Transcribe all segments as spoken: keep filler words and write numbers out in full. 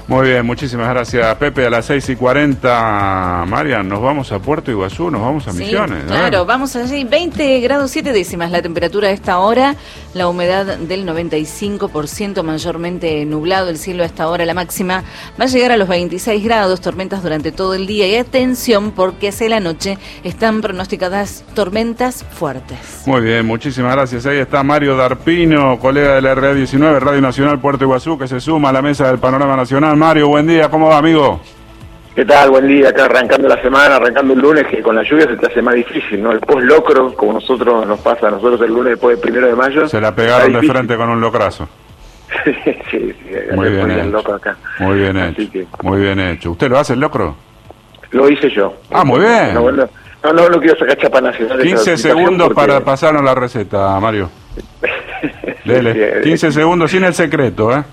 Muy bien, muchísimas gracias, Pepe. A las seis y cuarenta, Marian, nos vamos a Puerto Iguazú, nos vamos a Sí, Misiones. claro, ¿eh? vamos allí. veinte grados siete décimas la temperatura a esta hora, la humedad del noventa y cinco por ciento, mayormente nublado el cielo a esta hora. La máxima va a llegar a los veintiséis grados, tormentas durante todo el día. Y atención, porque hacia la noche están pronosticadas tormentas fuertes. Muy bien, muchísimas gracias. Ahí está Mario Darpino, colega de la R A diecinueve, Radio Nacional Puerto Iguazú, que se suma a la mesa del Panorama Nacional. Mario, buen día, ¿cómo va, amigo? ¿Qué tal? Buen día, acá arrancando la semana, arrancando el lunes, que con la lluvia se te hace más difícil, ¿no? El post-locro, como nosotros nos pasa a nosotros el lunes después del primero de mayo. Se la pegaron de frente con un locrazo. sí, sí, muy bien hecho. Loco acá. Muy bien Así hecho, que... muy bien hecho. ¿Usted lo hace el locro? Lo hice yo. Ah, muy bien. No, bueno, no, no, no quiero sacar chapa nacional. quince segundos porque... para pasarnos la receta, Mario. Dele, quince segundos sin el secreto, ¿eh?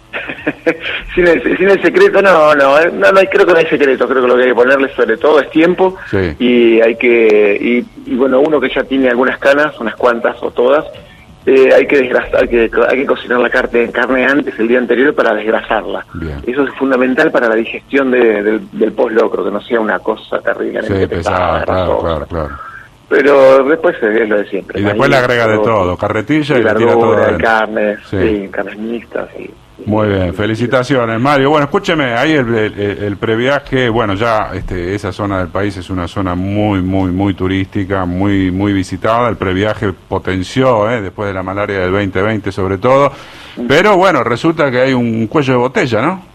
sin, el, sin el secreto, no, no, no, no, creo que no hay secreto, creo que lo que hay que ponerle sobre todo es tiempo, sí. y hay que, y, y bueno, uno que ya tiene algunas canas, unas cuantas o todas, eh, hay que desgrasar, hay que, hay que cocinar la carne, carne antes, el día anterior, para desgrasarla. Bien. Eso es fundamental para la digestión de, del, del post-locro, que no sea una cosa terriblemente sí, pesada, pesada, claro, claro, claro. Pero después es lo de siempre. Y después le agrega de todo, carretilla y, y le tira todo adentro. Carnes, sí. sí, carnes mixtas. Sí. Muy bien, felicitaciones, Mario. Bueno, escúcheme, ahí el, el, el previaje, bueno, ya este, esa zona del país es una zona muy, muy, muy turística, muy, muy visitada. El previaje potenció, ¿eh? Después de la malaria del veinte veinte sobre todo. Pero bueno, resulta que hay un cuello de botella, ¿no?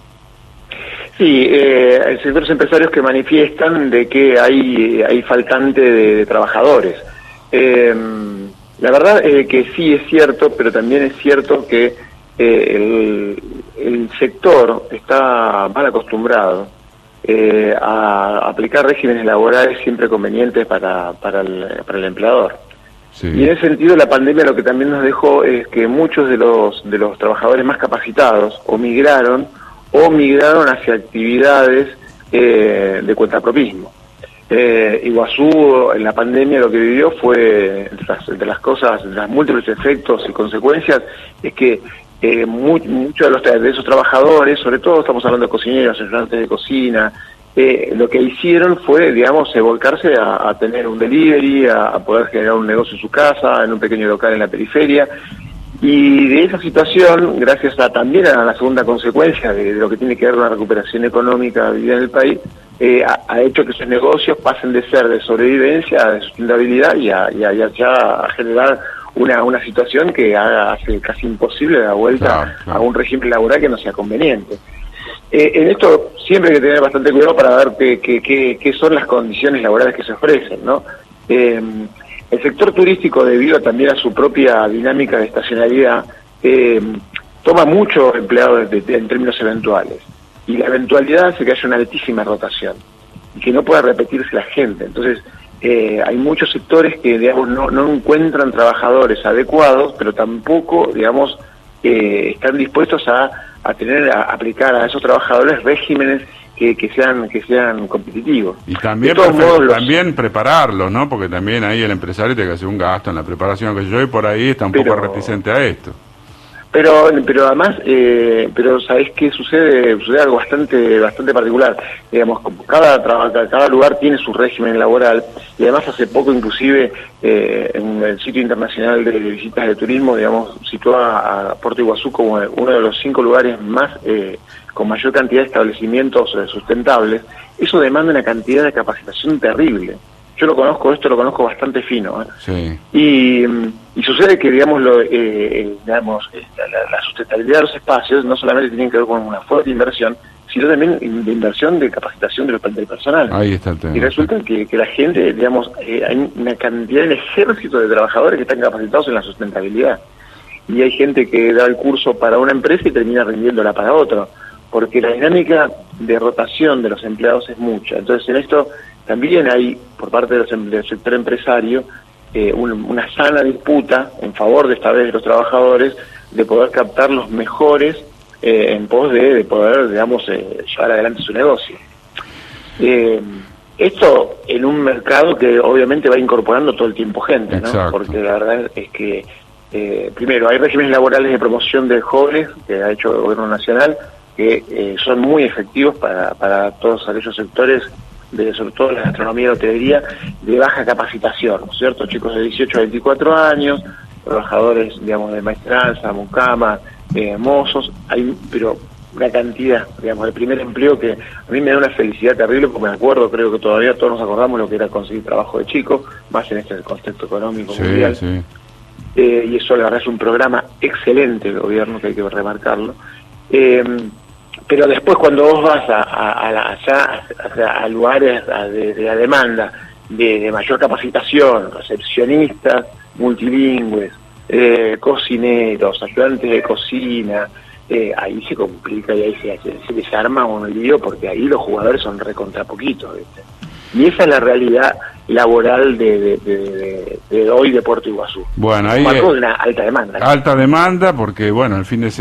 Sí, eh, hay sectores empresarios que manifiestan de que hay, hay faltante de, de trabajadores. Eh, la verdad es que sí es cierto, pero también es cierto que eh, el, el sector está mal acostumbrado eh, a aplicar regímenes laborales siempre convenientes para, para, el, para el empleador. Sí. Y en ese sentido la pandemia lo que también nos dejó es que muchos de los, de los trabajadores más capacitados o migraron o migraron hacia actividades eh, de cuentapropismo. Eh, Iguazú en la pandemia lo que vivió fue, entre las, entre las cosas, entre las múltiples efectos y consecuencias, es que eh, muy, muchos de, los, de esos trabajadores, sobre todo estamos hablando de cocineros, ayudantes de cocina, eh, lo que hicieron fue, digamos, eh, volcarse a, a tener un delivery, a, a poder generar un negocio en su casa, en un pequeño local en la periferia. Y de esa situación, gracias a también a la segunda consecuencia de, de lo que tiene que ver con la recuperación económica vivida en el país, eh, ha, ha hecho que esos negocios pasen de ser de sobrevivencia a de sustentabilidad y a, y a, y a, ya a generar una, una situación que haga, hace casi imposible la vuelta claro, claro. a un régimen laboral que no sea conveniente. Eh, en esto siempre hay que tener bastante cuidado para ver qué, qué, qué, qué son las condiciones laborales que se ofrecen, ¿no? Eh, El sector turístico, debido también a su propia dinámica de estacionalidad, eh, toma muchos empleados de, de, en términos eventuales. Y la eventualidad hace que haya una altísima rotación y que no pueda repetirse la gente. Entonces, eh, hay muchos sectores que, digamos, no, no encuentran trabajadores adecuados, pero tampoco, digamos, eh, están dispuestos a, a tener, a aplicar a esos trabajadores regímenes Que, que sean que sean competitivos. Y también, de todos modos, los... también prepararlos, ¿no? Porque también ahí el empresario tiene que hacer un gasto en la preparación, que yo y por ahí está un pero, poco reticente a esto. Pero pero además, eh, pero ¿sabés qué sucede? Sucede algo bastante bastante particular. Digamos, cada, cada lugar tiene su régimen laboral, y además hace poco inclusive eh, en el sitio internacional de visitas de turismo, digamos, sitúa a Puerto Iguazú como uno de los cinco lugares más eh, con mayor cantidad de establecimientos eh, sustentables. Eso demanda una cantidad de capacitación terrible. Yo lo conozco, esto lo conozco bastante fino, ¿eh? Sí. Y, y sucede que, digamos, lo, eh, digamos la, la sustentabilidad de los espacios no solamente tiene que ver con una fuerte inversión, sino también de inversión de capacitación del, del personal. Ahí está el tema. Y resulta que, que la gente, digamos, eh, hay una cantidad, un ejército de trabajadores que están capacitados en la sustentabilidad. Y hay gente que da el curso para una empresa y termina rindiéndola para otro, porque la dinámica de rotación de los empleados es mucha. Entonces, en esto también hay, por parte de los, del sector empresario, eh, un, una sana disputa en favor de esta vez de los trabajadores, de poder captar los mejores eh, en pos de, de poder, digamos, eh, llevar adelante su negocio. Eh, esto en un mercado que obviamente va incorporando todo el tiempo gente, ¿no? Exacto. Porque la verdad es que, eh, primero, hay regímenes laborales de promoción de jóvenes que ha hecho el gobierno nacional, que eh, son muy efectivos para, para todos aquellos sectores, de, sobre todo la gastronomía y la hotelería, de baja capacitación, ¿no es cierto? Chicos de dieciocho a veinticuatro años, trabajadores, digamos, de maestranza, mucama, eh, mozos, hay, pero una cantidad, digamos, de primer empleo que a mí me da una felicidad terrible, porque me acuerdo, creo que todavía todos nos acordamos lo que era conseguir trabajo de chico, más en este contexto económico sí, mundial. Sí. Eh, y eso la verdad es un programa excelente del gobierno, que hay que remarcarlo. Eh, pero después cuando vos vas a, a, a, la, allá, a, a lugares a de, de la demanda de, de mayor capacitación, recepcionistas multilingües, eh, cocineros, ayudantes de cocina, eh, ahí se complica y ahí se, se, se desarma un lío, porque ahí los jugadores son recontra poquitos, ¿viste? Y esa es la realidad laboral de, de, de, de, de hoy de Puerto Iguazú. Bueno, ahí marcó una alta demanda, ¿no? Alta demanda, porque bueno, el fin de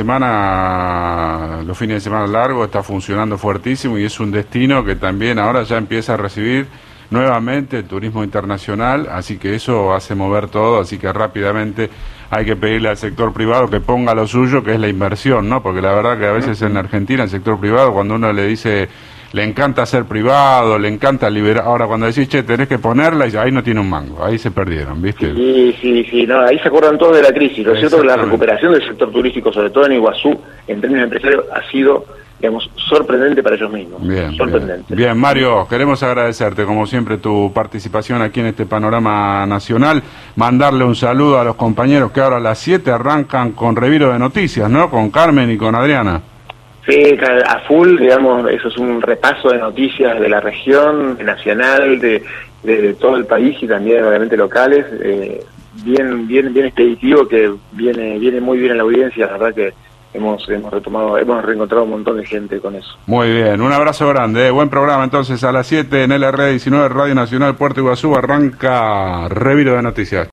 semana, los fines de semana largos está funcionando fuertísimo, y es un destino que también ahora ya empieza a recibir nuevamente el turismo internacional, así que eso hace mover todo, así que rápidamente hay que pedirle al sector privado que ponga lo suyo, que es la inversión, ¿no? Porque la verdad que a veces en Argentina el sector privado, cuando uno le dice le encanta ser privado, le encanta liberar, ahora cuando decís, che, tenés que ponerla, y ahí no tiene un mango, ahí se perdieron, ¿viste? Sí, sí, sí, no, ahí se acuerdan todos de la crisis. Lo cierto es que la recuperación del sector turístico, sobre todo en Iguazú, en términos empresarios, ha sido, digamos, sorprendente para ellos mismos. Bien, sorprendente. Bien. bien, Mario, queremos agradecerte, como siempre, tu participación aquí en este panorama nacional, mandarle un saludo a los compañeros que ahora a las siete arrancan con Reviro de Noticias, ¿no? Con Carmen y con Adriana. Sí, a full, digamos, eso es un repaso de noticias de la región, nacional, de, de, de todo el país y también obviamente locales, eh, bien bien bien expeditivo, que viene viene muy bien a la audiencia, la verdad que hemos hemos retomado, hemos reencontrado un montón de gente con eso. Muy bien, un abrazo grande, ¿eh? Buen programa entonces a las siete en L R diecinueve Radio Nacional Puerto Iguazú, arranca Reviro de Noticias.